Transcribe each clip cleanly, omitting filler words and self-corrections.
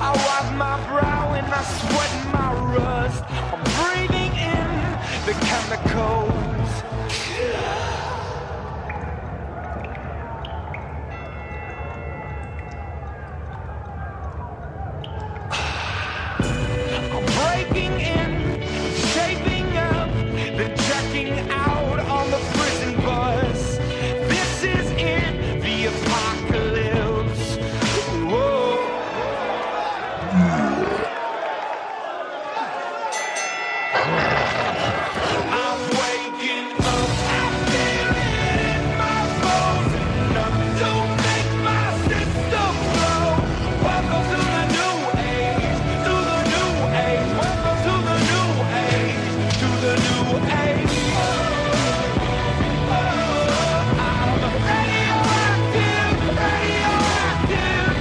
I wipe my brow and I sweat my rust. I'm breathing in the chemicals. I'm breaking in, shaping up, then checking out on the prison bus. This is in the apocalypse. Whoa. I'm waking up, I feel it in my bones. Enough to make my system blow. Welcome to the new age, to the new age. Welcome to the new age, to the new age. I'm radioactive, radioactive.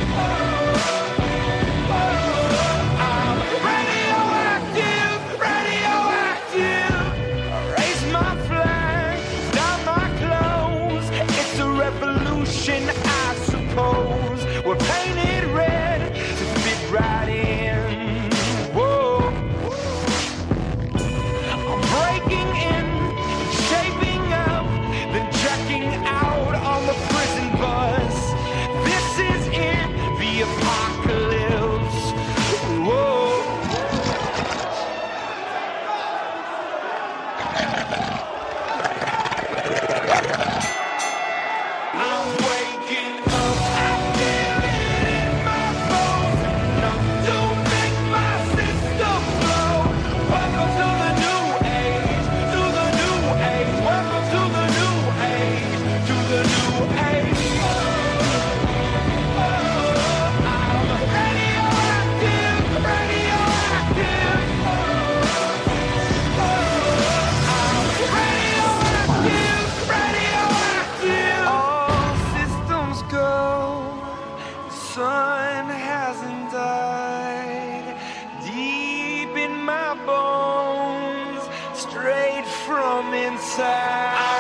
I'm radioactive, radioactive. Raise my flag, down my clothes. It's a revolution, I suppose. We're painted red to fit right in. Whoa. I'm breaking in, shaping up, then checking out on the prison bus. This is in the apocalypse. Whoa. I'm waking up, I feel it in my bones. Enough to make my system blow. Welcome to the new age, to the new age. Welcome to the new age, to the new age. I'm radioactive, radioactive. I'm radioactive, radioactive. All systems go. The sun hasn't died. Deep in my bones, straight from inside.